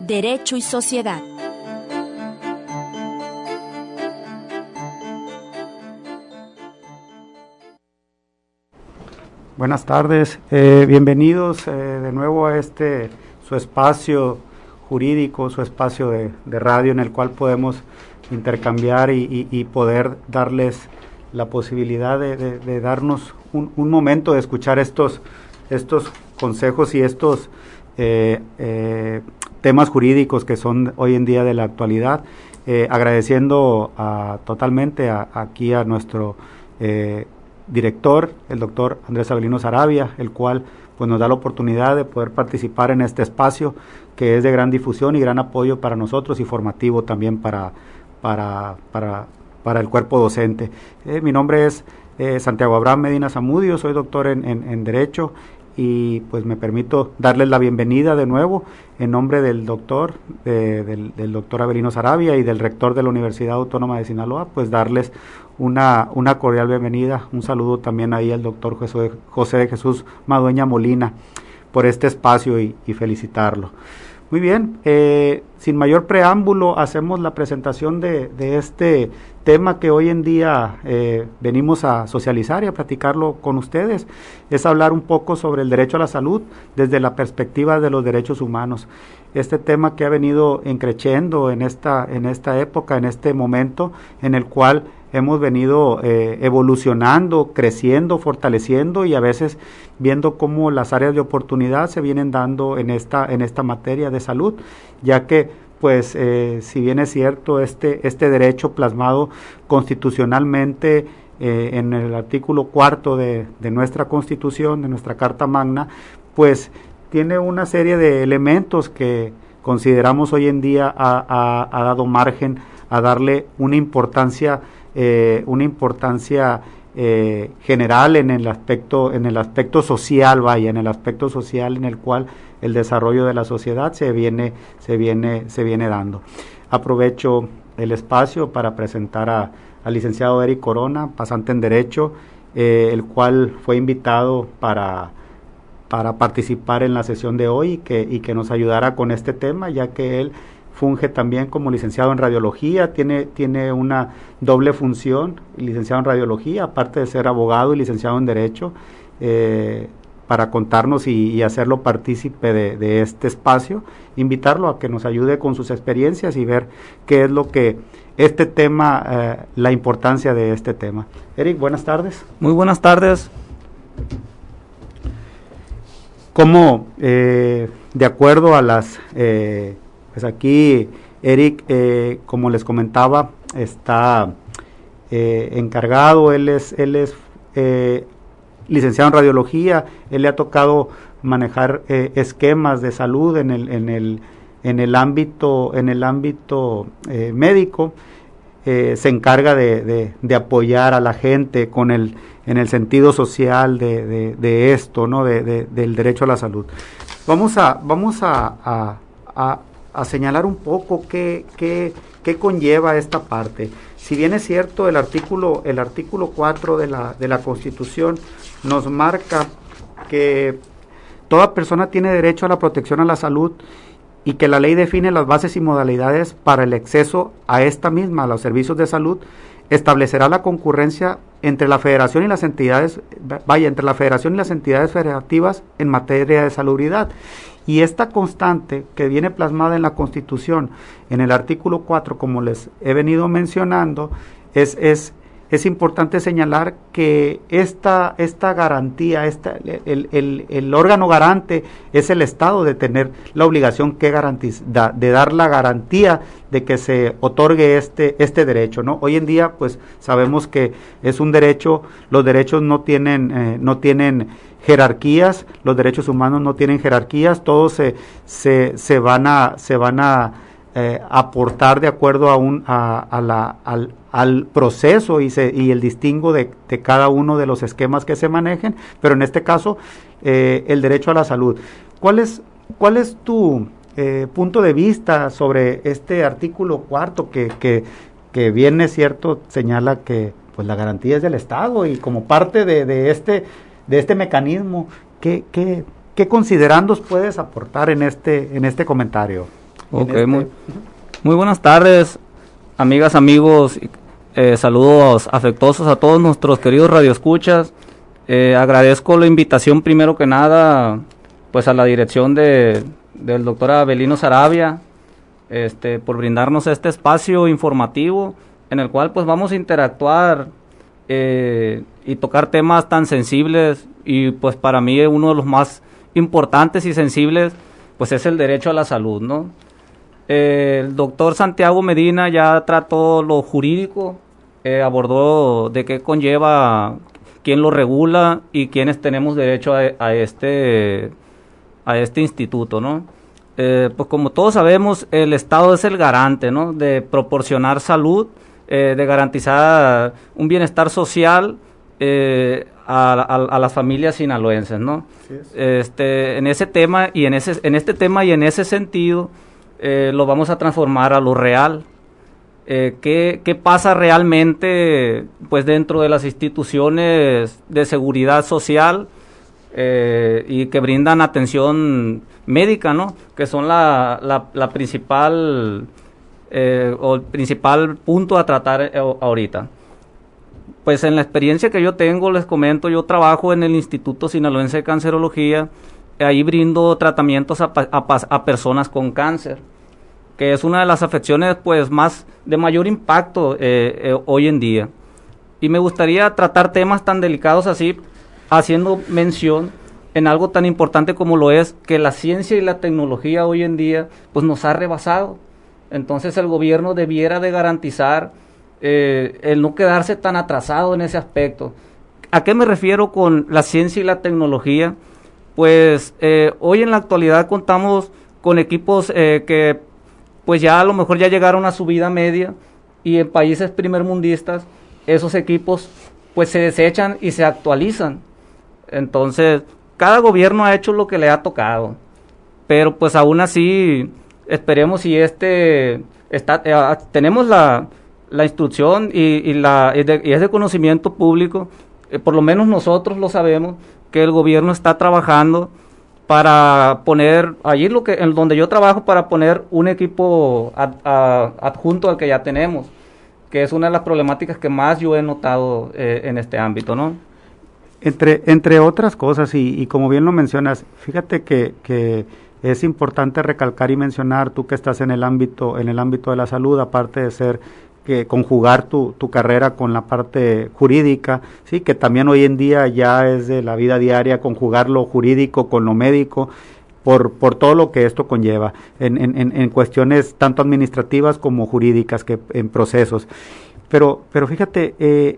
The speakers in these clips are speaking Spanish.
Derecho y Sociedad. Buenas tardes, bienvenidos de nuevo a su espacio jurídico, su espacio de radio en el cual podemos intercambiar y poder darles la posibilidad de darnos un momento de escuchar estos consejos y estos temas jurídicos que son hoy en día de la actualidad, agradeciendo totalmente aquí a nuestro director, el doctor Andrés Avelino Saravia, el cual pues nos da la oportunidad de poder participar en este espacio que es de gran difusión y gran apoyo para nosotros y formativo también para el cuerpo docente. Mi nombre es Santiago Abraham Medina Zamudio, soy doctor en Derecho y pues me permito darles la bienvenida de nuevo en nombre del doctor Avelino Saravia y del rector de la Universidad Autónoma de Sinaloa, pues darles una cordial bienvenida, un saludo también ahí al doctor José de Jesús Madueña Molina por este espacio y felicitarlo. Muy bien, sin mayor preámbulo hacemos la presentación de este tema que hoy en día venimos a socializar y a platicarlo con ustedes. Es hablar un poco sobre el derecho a la salud desde la perspectiva de los derechos humanos. Este tema que ha venido increciendo en esta época, en este momento en el cual hemos venido evolucionando, creciendo, fortaleciendo y a veces viendo cómo las áreas de oportunidad se vienen dando en esta materia de salud, ya que pues si bien es cierto este derecho plasmado constitucionalmente en el artículo 4 de nuestra Constitución, de nuestra Carta Magna, pues tiene una serie de elementos que consideramos hoy en día ha dado margen a darle una importancia general en el aspecto social, en el aspecto social en el cual el desarrollo de la sociedad se viene dando. Aprovecho el espacio para presentar al licenciado Eric Corona, pasante en Derecho, el cual fue invitado para participar en la sesión de hoy y que nos ayudara con este tema, ya que él funge también como licenciado en Radiología, tiene una doble función, licenciado en Radiología, aparte de ser abogado y licenciado en Derecho, para contarnos y hacerlo partícipe de este espacio, invitarlo a que nos ayude con sus experiencias y ver qué es lo que este tema, la importancia de este tema. Eric, buenas tardes. Muy buenas tardes. Como de acuerdo a las... pues aquí Eric, como les comentaba, está encargado, él es licenciado en Radiología, él le ha tocado manejar esquemas de salud en el ámbito médico, se encarga de apoyar a la gente en el sentido social de esto, ¿no? Del derecho a la salud. Vamos a señalar un poco qué conlleva esta parte. Si bien es cierto, el artículo 4 de la Constitución nos marca que toda persona tiene derecho a la protección a la salud y que la ley define las bases y modalidades para el acceso a esta misma, a los servicios de salud, establecerá la concurrencia entre la Federación y las entidades federativas en materia de salubridad. Y esta constante que viene plasmada en la Constitución, en el artículo 4, como les he venido mencionando, es importante señalar que esta garantía, el órgano garante es el Estado de tener la obligación de dar la garantía de que se otorgue este derecho, ¿no? Hoy en día, pues, sabemos que es un derecho, los derechos no tienen jerarquías, los derechos humanos no tienen jerarquías, todos se van a aportar de acuerdo al proceso y el distingo de cada uno de los esquemas que se manejen, pero en este caso el derecho a la salud. ¿Cuál es tu punto de vista sobre este artículo 4 que bien es cierto señala que pues la garantía es del Estado y como parte de este mecanismo, ¿qué considerandos puedes aportar en este comentario? Ok, muy buenas tardes, amigas, amigos, saludos afectuosos a todos nuestros queridos radioescuchas. Agradezco la invitación primero que nada, pues a la dirección del doctor Avelino Saravia, por brindarnos este espacio informativo en el cual pues vamos a interactuar y tocar temas tan sensibles, y pues para mí uno de los más importantes y sensibles pues es el derecho a la salud, ¿no? El doctor Santiago Medina ya trató lo jurídico, abordó de qué conlleva, quién lo regula y quiénes tenemos derecho a este instituto, ¿no? Pues como todos sabemos, el Estado es el garante, ¿no?, de proporcionar salud, de garantizar un bienestar social a las familias sinaloenses, ¿no? Sí, en ese tema y en ese sentido lo vamos a transformar a lo real. ¿Qué pasa realmente pues dentro de las instituciones de seguridad social y que brindan atención médica, ¿no?, que son la principal o el principal punto a tratar ahorita? Pues en la experiencia que yo tengo, les comento, yo trabajo en el Instituto Sinaloense de Cancerología. Ahí brindo tratamientos a personas con cáncer, que es una de las afecciones pues de mayor impacto hoy en día. Y me gustaría tratar temas tan delicados así, haciendo mención en algo tan importante como lo es que la ciencia y la tecnología hoy en día pues nos ha rebasado. Entonces el gobierno debiera de garantizar el no quedarse tan atrasado en ese aspecto. ¿A qué me refiero con la ciencia y la tecnología? Pues hoy en la actualidad contamos con equipos que pues ya a lo mejor ya llegaron a su vida media, y en países primermundistas esos equipos pues se desechan y se actualizan. Entonces cada gobierno ha hecho lo que le ha tocado, pero pues aún así esperemos si tenemos la instrucción y es de conocimiento público, por lo menos nosotros lo sabemos, que el gobierno está trabajando para poner, allí en donde yo trabajo, para poner un equipo adjunto al que ya tenemos, que es una de las problemáticas que más yo he notado en este ámbito, ¿no? Entre otras cosas, y como bien lo mencionas, fíjate que es importante recalcar y mencionar, tú que estás en el ámbito de la salud, aparte de ser que conjugar tu carrera con la parte jurídica, sí, que también hoy en día ya es de la vida diaria conjugar lo jurídico con lo médico, por todo lo que esto conlleva en cuestiones tanto administrativas como jurídicas, que en procesos. Pero fíjate,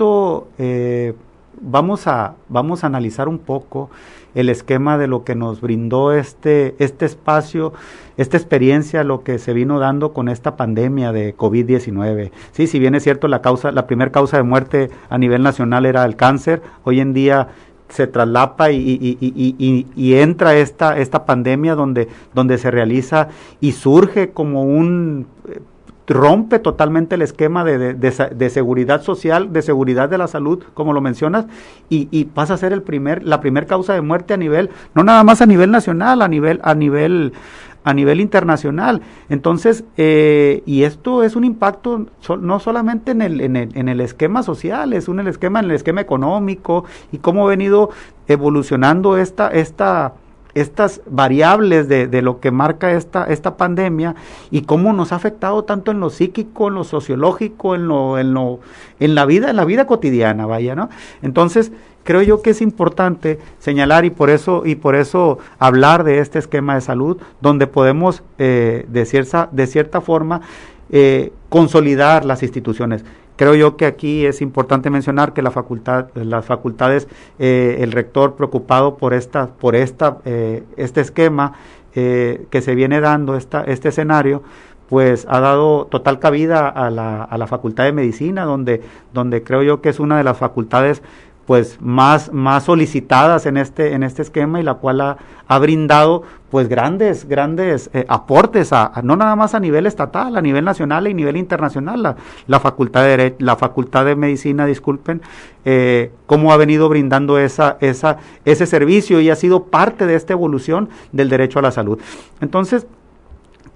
vamos a analizar un poco el esquema de lo que nos brindó este espacio, esta experiencia, lo que se vino dando con esta pandemia de COVID-19. Sí, si bien es cierto, la primera causa de muerte a nivel nacional era el cáncer, hoy en día se traslapa y entra esta pandemia donde se realiza y surge como rompe totalmente el esquema de seguridad social, de seguridad de la salud, como lo mencionas, y pasa a ser la primer causa de muerte a nivel, no nada más a nivel nacional, a nivel internacional. Entonces, y esto es un impacto no solamente en el esquema social, es en el esquema económico, y cómo ha venido evolucionando estas variables de lo que marca esta pandemia, y cómo nos ha afectado tanto en lo psíquico, en lo sociológico, en la vida cotidiana, vaya, ¿no? Entonces, creo yo que es importante señalar, y por eso hablar de este esquema de salud, donde podemos de cierta forma consolidar las instituciones. Creo yo que aquí es importante mencionar que las facultades, el rector preocupado por este esquema que se viene dando, este escenario, pues ha dado total cabida a la Facultad de Medicina, donde creo yo que es una de las facultades pues más solicitadas en este esquema, y la cual ha brindado pues grandes aportes no nada más a nivel estatal, a nivel nacional y a nivel internacional. La Facultad de Medicina, disculpen, cómo ha venido brindando ese servicio, y ha sido parte de esta evolución del derecho a la salud. Entonces,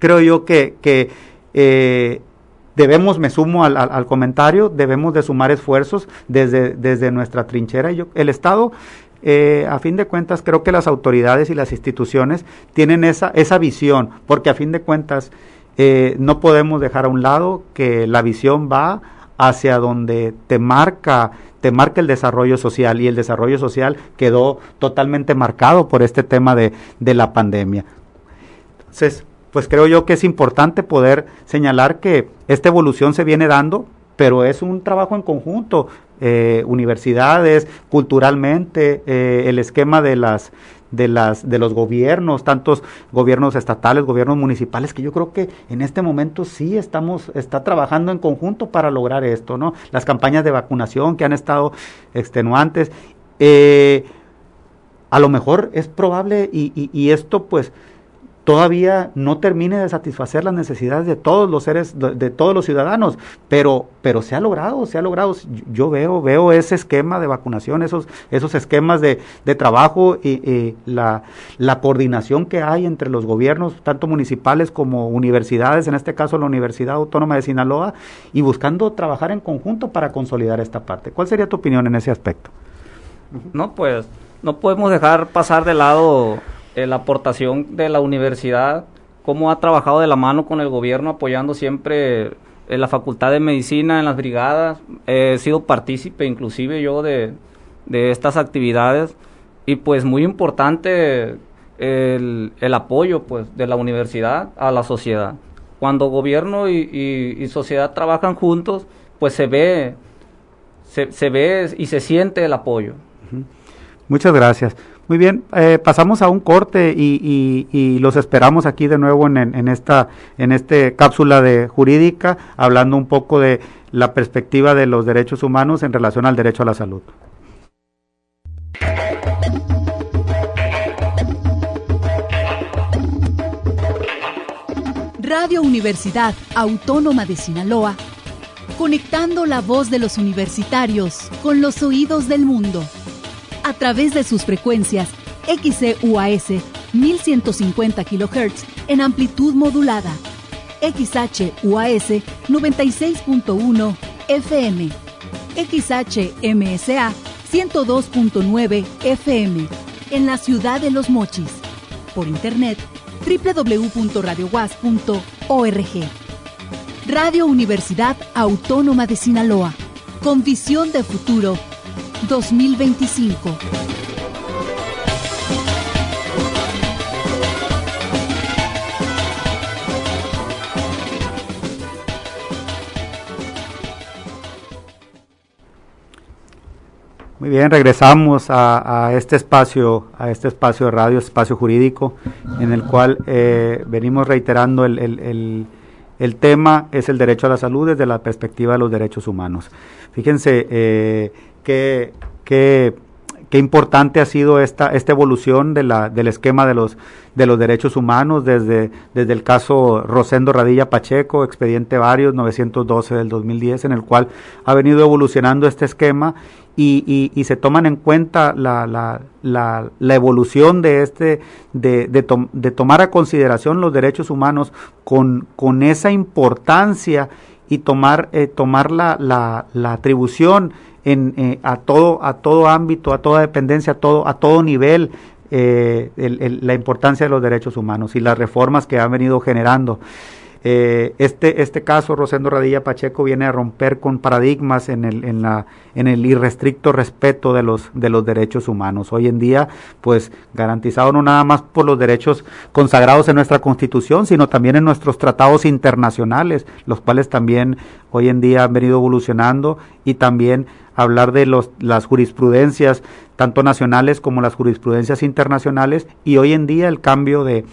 creo yo que debemos, me sumo al comentario, debemos de sumar esfuerzos desde nuestra trinchera. El Estado, a fin de cuentas, creo que las autoridades y las instituciones tienen esa visión, porque a fin de cuentas no podemos dejar a un lado que la visión va hacia donde te marca el desarrollo social, y el desarrollo social quedó totalmente marcado por este tema de la pandemia. Entonces, pues creo yo que es importante poder señalar que esta evolución se viene dando, pero es un trabajo en conjunto, universidades, culturalmente, el esquema de los gobiernos, tantos gobiernos estatales, gobiernos municipales, que yo creo que en este momento sí está trabajando en conjunto para lograr esto, ¿no? Las campañas de vacunación que han estado extenuantes, a lo mejor es probable y esto pues todavía no termine de satisfacer las necesidades de todos los seres, de todos los ciudadanos, pero se ha logrado. Yo veo ese esquema de vacunación, esos esquemas de trabajo y la coordinación que hay entre los gobiernos, tanto municipales como universidades, en este caso la Universidad Autónoma de Sinaloa, y buscando trabajar en conjunto para consolidar esta parte. ¿Cuál sería tu opinión en ese aspecto? No, pues, no podemos dejar pasar de lado la aportación de la universidad, cómo ha trabajado de la mano con el gobierno, apoyando siempre en la Facultad de Medicina, en las brigadas. He sido partícipe inclusive yo de estas actividades, y pues muy importante el apoyo pues de la universidad a la sociedad. Cuando gobierno y sociedad trabajan juntos, pues se ve y se siente el apoyo. Muchas gracias. Muy bien, pasamos a un corte y los esperamos aquí de nuevo en esta cápsula de jurídica, hablando un poco de la perspectiva de los derechos humanos en relación al derecho a la salud. Radio Universidad Autónoma de Sinaloa, conectando la voz de los universitarios con los oídos del mundo. A través de sus frecuencias XCUAS 1150 kHz en amplitud modulada, XHUAS 96.1 FM, XHMSA 102.9 FM en la ciudad de Los Mochis. Por internet www.radiowas.org. Radio Universidad Autónoma de Sinaloa, con visión de futuro 2025. Muy bien, regresamos a este espacio de radio, espacio jurídico, en el cual venimos reiterando el tema es el derecho a la salud desde la perspectiva de los derechos humanos. Fíjense qué importante ha sido esta evolución del esquema de los derechos humanos desde el caso Rosendo Radilla Pacheco, expediente varios 912 del 2010, en el cual ha venido evolucionando este esquema y se toman en cuenta la evolución de tomar a consideración los derechos humanos con esa importancia y tomar la atribución a todo ámbito, a toda dependencia, a todo nivel, la importancia de los derechos humanos y las reformas que han venido generando. Este caso, Rosendo Radilla Pacheco, viene a romper con paradigmas en el irrestricto respeto de los derechos humanos. Hoy en día, pues, garantizado no nada más por los derechos consagrados en nuestra Constitución, sino también en nuestros tratados internacionales, los cuales también hoy en día han venido evolucionando, y también hablar de las jurisprudencias tanto nacionales como las jurisprudencias internacionales, y hoy en día el cambio del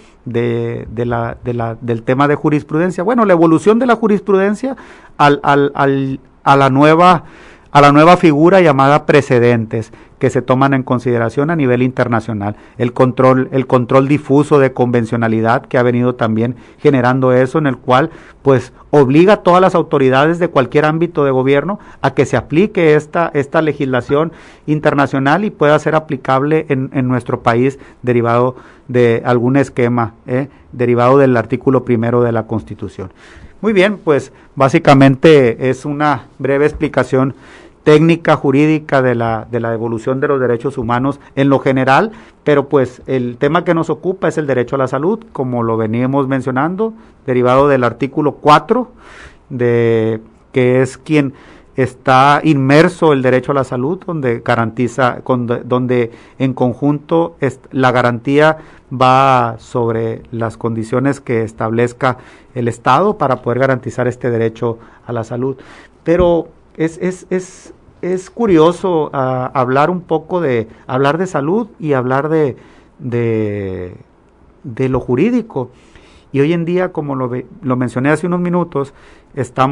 tema de jurisprudencia, bueno, la evolución de la jurisprudencia a la nueva figura llamada precedentes, que se toman en consideración a nivel internacional. El control difuso de convencionalidad que ha venido también generando eso, en el cual pues obliga a todas las autoridades de cualquier ámbito de gobierno a que se aplique esta legislación internacional y pueda ser aplicable en nuestro país derivado de algún esquema, derivado del artículo 1 de la Constitución. Muy bien, pues básicamente es una breve explicación técnica jurídica de la evolución de los derechos humanos en lo general, pero pues el tema que nos ocupa es el derecho a la salud, como lo veníamos mencionando, derivado del artículo 4, que es quien está inmerso el derecho a la salud, donde garantiza, donde en conjunto la garantía va sobre las condiciones que establezca el Estado para poder garantizar este derecho a la salud. Pero es curioso hablar un poco hablar de salud y hablar de lo jurídico. Y hoy en día, como lo mencioné hace unos minutos, está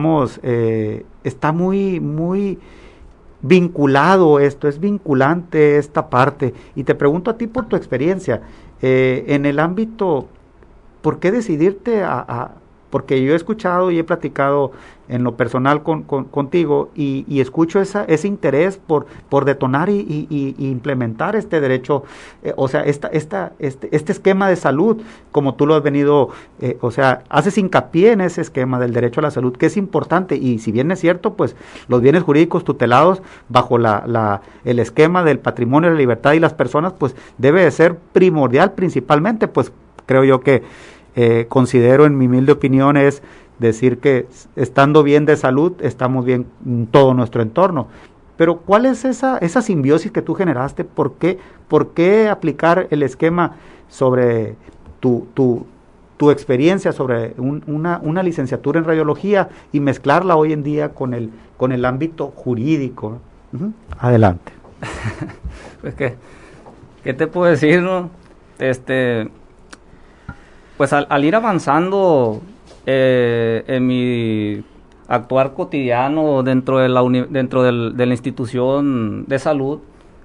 muy vinculado esto, es vinculante esta parte. Y te pregunto a ti por tu experiencia, en el ámbito, ¿por qué decidirte porque yo he escuchado y he platicado en lo personal contigo y escucho ese interés por detonar y implementar este derecho, o sea, este esquema de salud, como tú lo has venido, o sea, haces hincapié en ese esquema del derecho a la salud, que es importante, y si bien es cierto, pues los bienes jurídicos tutelados bajo el esquema del patrimonio, la libertad y las personas, pues debe de ser primordial principalmente, pues creo yo que considero, en mi humilde opinión, es decir que estando bien de salud, estamos bien en todo nuestro entorno. Pero ¿cuál es esa simbiosis que tú generaste? ¿Por qué aplicar el esquema sobre tu experiencia sobre una licenciatura en radiología y mezclarla hoy en día con el ámbito jurídico? Uh-huh. Adelante. Pues ¿qué te puedo decir, no? Pues al ir avanzando en mi actuar cotidiano dentro de la institución de salud,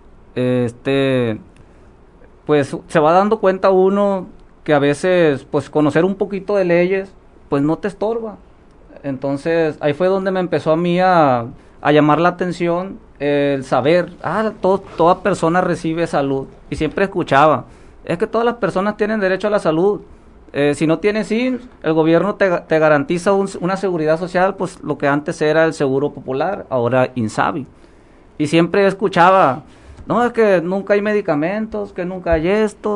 pues se va dando cuenta uno que a veces pues conocer un poquito de leyes pues no te estorba. Entonces ahí fue donde me empezó a mí a llamar la atención el saber, toda persona recibe salud, y siempre escuchaba, es que todas las personas tienen derecho a la salud. Si no tienes SIN, el gobierno te garantiza una seguridad social, pues lo que antes era el Seguro Popular, ahora INSABI. Y siempre escuchaba, no, es que nunca hay medicamentos, que nunca hay esto.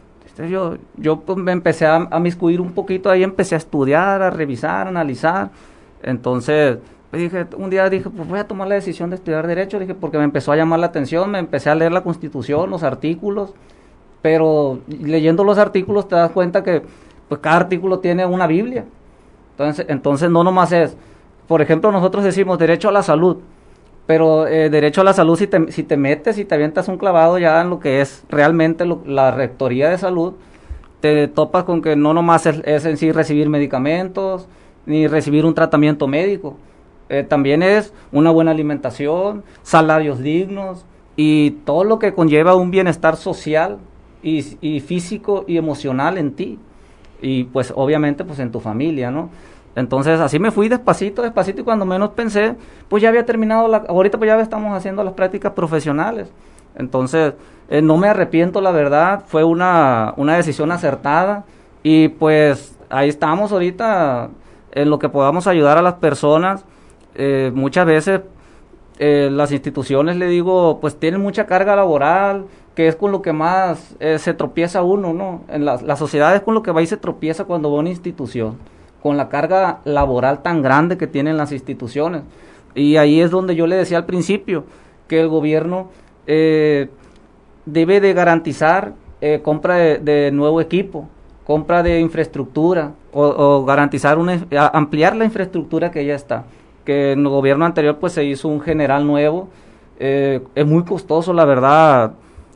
Yo pues, me empecé a miscuir un poquito ahí, empecé a estudiar, a revisar, a analizar. Entonces, un día dije, pues voy a tomar la decisión de estudiar Derecho, porque me empezó a llamar la atención, me empecé a leer la Constitución, los artículos. Pero leyendo los artículos te das cuenta que pues cada artículo tiene una Biblia. Entonces no nomás es, por ejemplo, nosotros decimos derecho a la salud, pero derecho a la salud, si te metes y te avientas un clavado ya en lo que es realmente la Rectoría de Salud, te topas con que no nomás es en sí recibir medicamentos, ni recibir un tratamiento médico. También es una buena alimentación, salarios dignos y todo lo que conlleva un bienestar social y físico y emocional en ti, y pues obviamente pues en tu familia, ¿no? Entonces así me fui despacito, y cuando menos pensé, pues ya había terminado ahorita pues ya estamos haciendo las prácticas profesionales. Entonces no me arrepiento, la verdad, fue una decisión acertada, y pues ahí estamos ahorita en lo que podamos ayudar a las personas. Muchas veces las instituciones, le digo, pues tienen mucha carga laboral, que es con lo que más se tropieza uno, ¿no? En la sociedad es con lo que va y se tropieza cuando va a una institución, con la carga laboral tan grande que tienen las instituciones. Y ahí es donde yo le decía al principio, que el gobierno debe de garantizar compra de nuevo equipo, compra de infraestructura, o garantizar ampliar la infraestructura que ya está. Que en el gobierno anterior pues se hizo un general nuevo, es muy costoso, la verdad.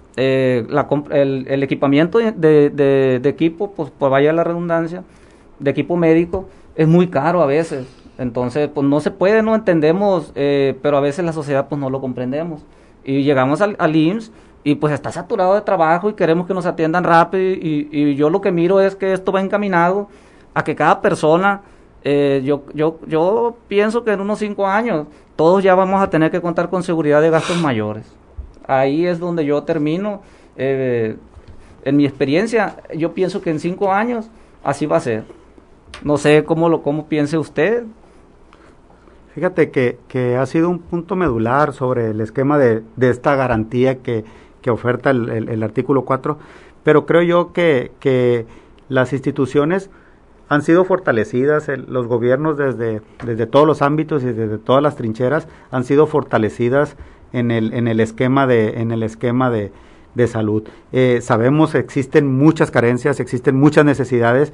El equipamiento de equipo, pues vaya la redundancia, de equipo médico, es muy caro a veces. Entonces pues no se puede, no entendemos, pero a veces la sociedad pues no lo comprendemos. y llegamos al IMSS y pues está saturado de trabajo y queremos que nos atiendan rápido y yo lo que miro es que esto va encaminado a que cada persona, yo pienso que en unos 5 años todos ya vamos a tener que contar con seguridad de gastos mayores. Ahí es donde yo termino. En mi experiencia, yo pienso que en 5 años así va a ser. No sé cómo piense usted. Fíjate que ha sido un punto medular sobre el esquema de esta garantía que oferta el artículo 4, pero creo yo que las instituciones han sido fortalecidas, los gobiernos desde todos los ámbitos y desde todas las trincheras han sido fortalecidas en el esquema de salud. Sabemos que existen muchas carencias, existen muchas necesidades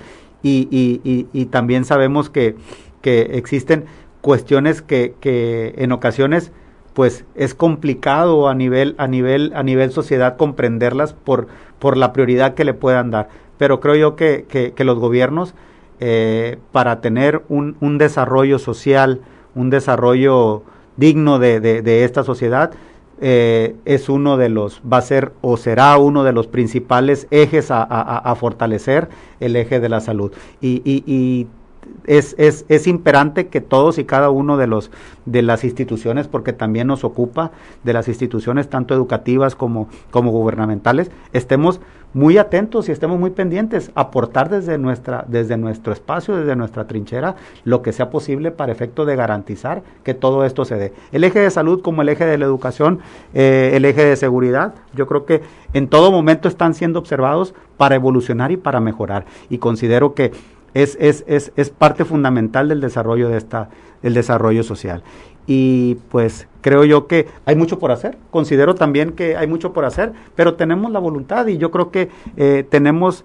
y también sabemos que existen cuestiones que en ocasiones pues es complicado a nivel sociedad comprenderlas por la prioridad que le puedan dar. Pero creo yo que los gobiernos para tener un desarrollo social, un desarrollo digno de esta sociedad, es va a ser o será uno de los principales ejes a fortalecer, el eje de la salud. Y es imperante que todos y cada uno de las instituciones, porque también nos ocupa, de las instituciones tanto educativas como gubernamentales, estemos muy atentos y estemos muy pendientes, aportar desde nuestro espacio, desde nuestra trinchera, lo que sea posible para efecto de garantizar que todo esto se dé. El eje de salud como el eje de la educación, el eje de seguridad, yo creo que en todo momento están siendo observados para evolucionar y para mejorar, y considero que es parte fundamental del desarrollo del desarrollo social. Y pues creo yo que hay mucho por hacer, considero también que hay mucho por hacer, pero tenemos la voluntad y yo creo que tenemos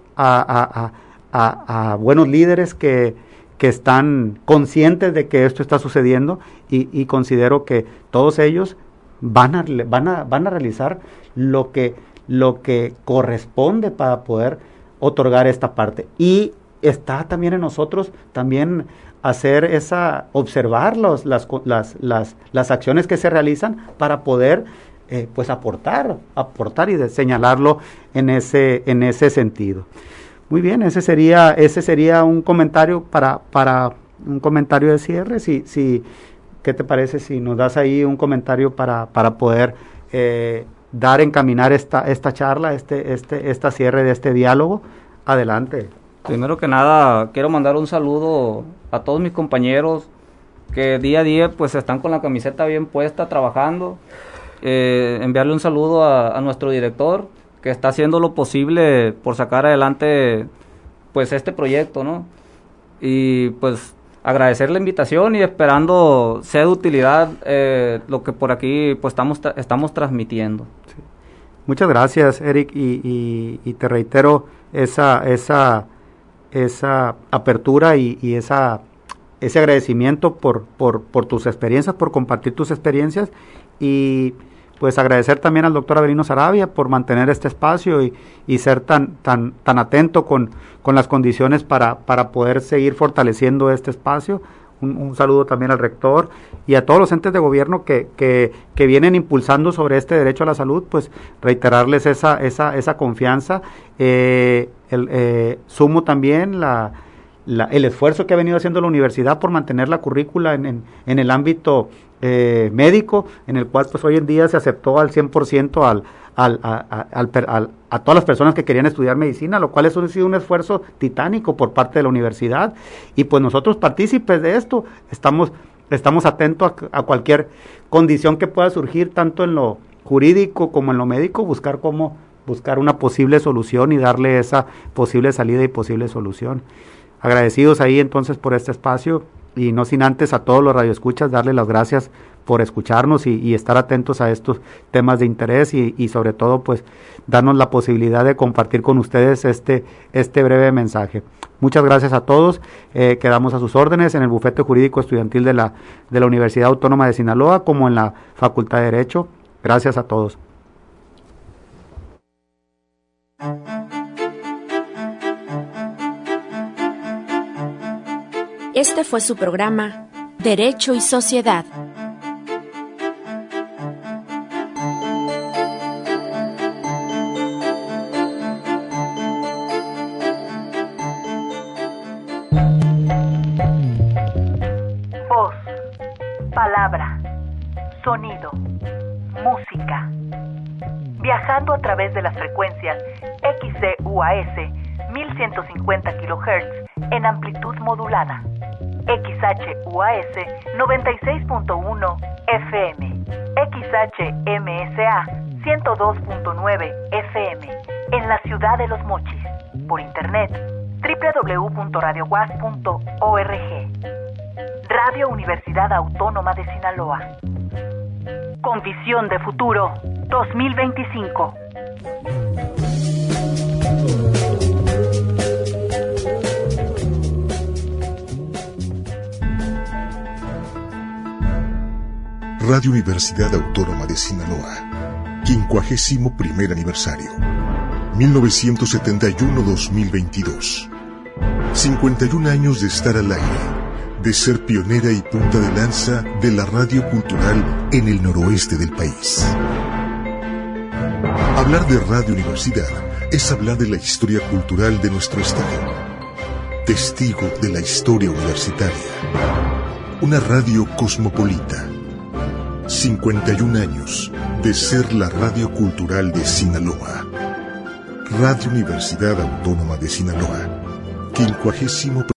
a buenos líderes que están conscientes de que esto está sucediendo y considero que todos ellos van a realizar lo que corresponde para poder otorgar esta parte. Y está también en nosotros también observar las acciones que se realizan para poder pues aportar y señalarlo en ese sentido. Muy bien, ese sería un comentario para un comentario de cierre. ¿Qué te parece si nos das ahí un comentario para poder encaminar esta charla, esta cierre de este diálogo? Adelante. Primero que nada, quiero mandar un saludo a todos mis compañeros que día a día pues están con la camiseta bien puesta trabajando. Enviarle un saludo a nuestro director que está haciendo lo posible por sacar adelante pues este proyecto, ¿no? Y pues agradecer la invitación y esperando sea de utilidad lo que por aquí pues estamos transmitiendo. Sí. Muchas gracias, Eric, y te reitero esa apertura y ese agradecimiento por tus experiencias, por compartir tus experiencias, y pues agradecer también al doctor Avelino Saravia por mantener este espacio y ser tan atento con las condiciones para poder seguir fortaleciendo este espacio. Un saludo también al rector y a todos los entes de gobierno que vienen impulsando sobre este derecho a la salud, pues reiterarles esa confianza. Sumo también el esfuerzo que ha venido haciendo la universidad por mantener la currícula en el ámbito médico, en el cual pues hoy en día se aceptó al 100% a todas las personas que querían estudiar medicina, lo cual ha sido un esfuerzo titánico por parte de la universidad, y pues nosotros partícipes de esto estamos atentos a cualquier condición que pueda surgir, tanto en lo jurídico como en lo médico, buscar una posible solución y darle esa posible salida y posible solución. Agradecidos ahí entonces por este espacio, y no sin antes a todos los radioescuchas darle las gracias por escucharnos y estar atentos a estos temas de interés y sobre todo pues darnos la posibilidad de compartir con ustedes este breve mensaje. Muchas gracias a todos, quedamos a sus órdenes en el Bufete Jurídico Estudiantil de la Universidad Autónoma de Sinaloa como en la Facultad de Derecho. Gracias a todos. Este fue su programa Derecho y Sociedad. Sonido, música, viajando a través de las frecuencias XCUAS 1150 kHz en amplitud modulada, XHUAS 96.1 FM, XHMSA 102.9 FM en la ciudad de Los Mochis, por internet www.radioguas.org. Radio Universidad Autónoma de Sinaloa. Con visión de futuro 2025. Radio Universidad Autónoma de Sinaloa. 51º aniversario. 1971-2022. 51 años de estar al aire, de ser pionera y punta de lanza de la radio cultural en el noroeste del país. Hablar de Radio Universidad es hablar de la historia cultural de nuestro estado. Testigo de la historia universitaria. Una radio cosmopolita. 51 años de ser la radio cultural de Sinaloa. Radio Universidad Autónoma de Sinaloa. 51